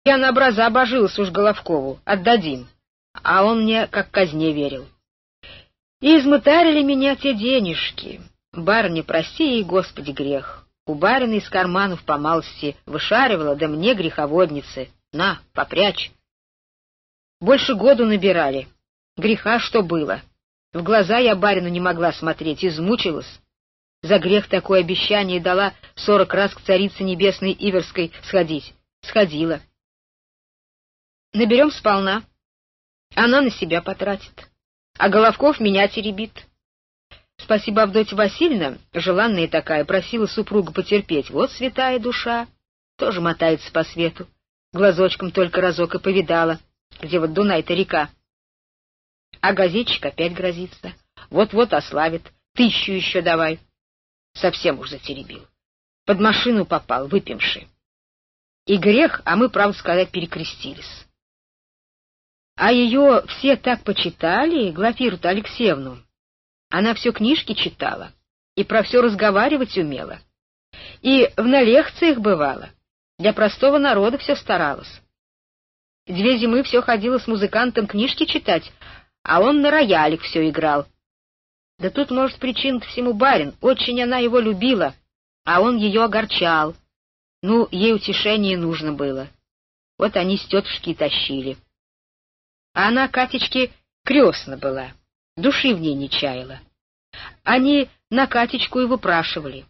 Я на образа божилась уж Головкову, отдадим. А он мне как казне верил. И измытарили меня те денежки. Барыня, прости ей, Господи, грех. У барина из карманов по малости вышаривала, да мне, греховодницы, на, попрячь. Больше года набирали. Греха что было. В глаза я барину не могла смотреть, измучилась. За грех такое обещание дала 40 раз к царице небесной Иверской сходить. Сходила. Наберем сполна. Она на себя потратит. А Головков меня теребит. Спасибо, Авдотья Васильевна, желанная такая, просила супруга потерпеть. Вот святая душа. Тоже мотается по свету. Глазочком только разок и повидала, где вот Дунай-то река. А газетчик опять грозится. Вот-вот ославит. 1000 еще давай. Совсем уж затеребил. Под машину попал, выпивши. И грех, а мы, правду сказать, перекрестились. А ее все так почитали, Глафиру-то Алексеевну. Она все книжки читала и про все разговаривать умела. И на лекциях бывала. Для простого народа все старалась. 2 зимы все ходила с музыкантом книжки читать, а он на роялик все играл. Да тут, может, причина-то всему барин. Очень она его любила, а он ее огорчал. Ну, ей утешение нужно было. Вот они с тетушки и тащили. А она, Катечке, крестна была, души в ней не чаяла. Они на Катечку и выпрашивали.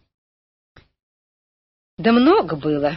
Да много было.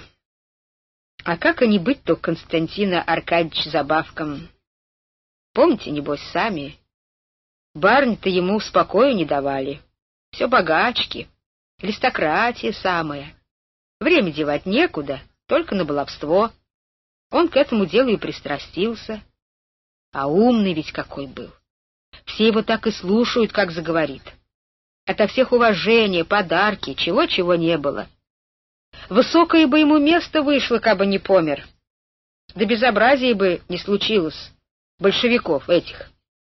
А как они быть-то Константина Аркадьевича забавкам? Помните, небось, сами? Барни-то ему спокою не давали. Все богачки, аристократия самая. Время девать некуда, только на баловство. Он к этому делу и пристрастился. А умный ведь какой был. Все его так и слушают, как заговорит. Ото всех уважения, подарки, чего-чего не было. Высокое бы ему место вышло, кабы не помер. Да безобразия бы не случилось, большевиков этих.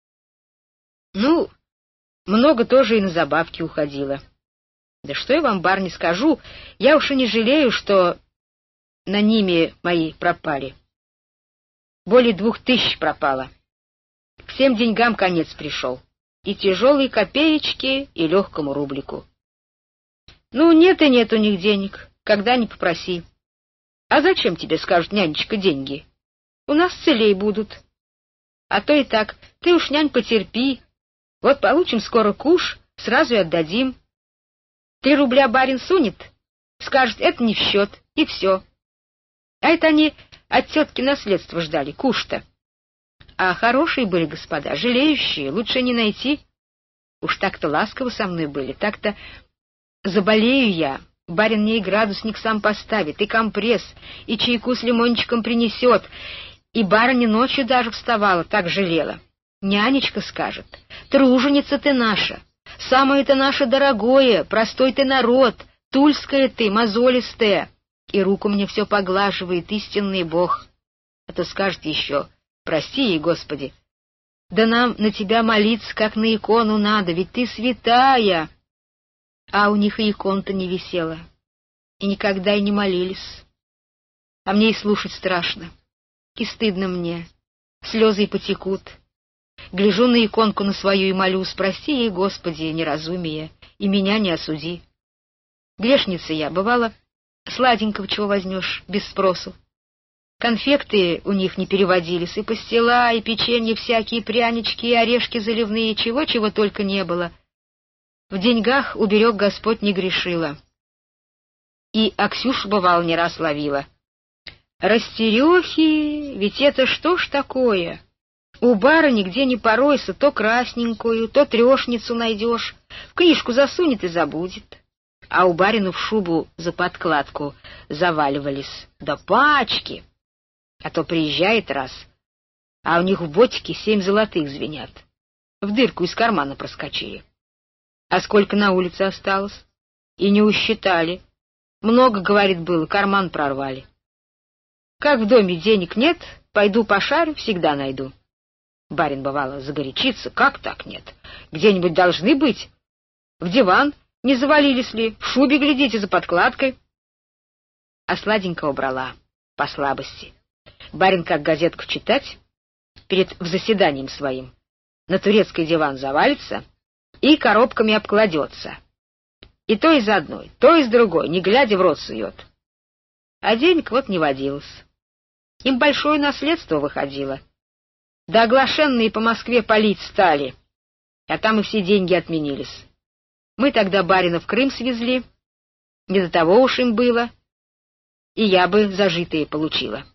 Ну, много тоже и на забавки уходило. Да что я вам, барни, скажу, я уж и не жалею, что на ними мои пропали. Более 2000 пропало. Всем деньгам конец пришел. И тяжелые копеечки, и легкому рублику. Ну, нет и нет у них денег. Когда ни попроси. А зачем тебе, скажет нянечка, деньги? У нас целей будут. А то и так, ты уж, нянь, потерпи. Вот получим скоро куш, сразу и отдадим. 3 рубля барин сунет, скажет, это не в счет, и все. А это они от тетки наследство ждали, куш-то. А хорошие были господа, жалеющие, лучше не найти. Уж так-то ласково со мной были, так-то заболею я. Барин мне и градусник сам поставит, и компресс, и чайку с лимончиком принесет. И барыня ночью даже вставала, так жалела. Нянечка скажет, труженица ты наша, самое ты наше дорогое, простой ты народ, тульская ты, мозолистая. И руку мне все поглаживает истинный Бог. А то скажет еще, прости ей, Господи, да нам на тебя молиться, как на икону надо, ведь ты святая. А у них и икон-то не висела, и никогда и не молились. А мне и слушать страшно, и стыдно мне, слезы и потекут. Гляжу на иконку на свою и молюсь, прости ей, Господи, неразумие, и меня не осуди. Грешница я, бывало, сладенького чего возьмешь, без спросу. Конфекты у них не переводились, и пастила, и печенье всякие, прянички, и орешки заливные, чего-чего только не было. В деньгах уберег Господь не грешила. И Аксюшу, бывало, не раз ловила. Растерехи, ведь это что ж такое? У барыни где ни поройся, то красненькую, то трешницу найдешь, в книжку засунет и забудет. А у барину в шубу за подкладку заваливались, да пачки. А то приезжает раз, а у них в ботике 7 золотых звенят. В дырку из кармана проскочили. А сколько на улице осталось? И не усчитали. Много, говорит, было, карман прорвали. Как в доме денег нет, пойду пошарю, всегда найду. Барин, бывало, загорячится, как так нет? Где-нибудь должны быть. В диван не завалились ли, в шубе глядите за подкладкой. А сладенького брала, по слабости. Барин как газетку читать, перед заседанием своим, на турецкий диван завалится и коробками обкладется. И то из одной, то из другой, не глядя в рот сует. А денег вот не водилось. Им большое наследство выходило. Да оглашенные по Москве палить стали, а там и все деньги отменились. Мы тогда барина в Крым свезли, не до того уж им было, и я бы зажитые получила.